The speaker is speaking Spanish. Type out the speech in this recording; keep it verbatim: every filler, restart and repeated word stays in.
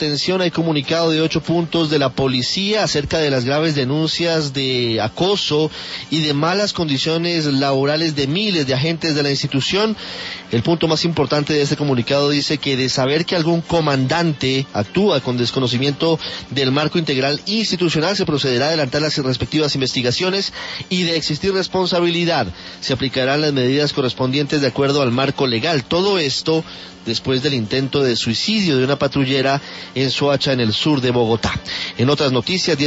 atención, hay comunicado de ocho puntos de la policía acerca de las graves denuncias de acoso y de malas condiciones laborales de miles de agentes de la institución. El punto más importante de este comunicado dice que de saber que algún comandante actúa con desconocimiento del marco integral institucional, se procederá a adelantar las respectivas investigaciones y de existir responsabilidad, se aplicarán las medidas correspondientes de acuerdo al marco legal. Todo esto después del intento de suicidio de una patrullera en Soacha, en el sur de Bogotá. En otras noticias,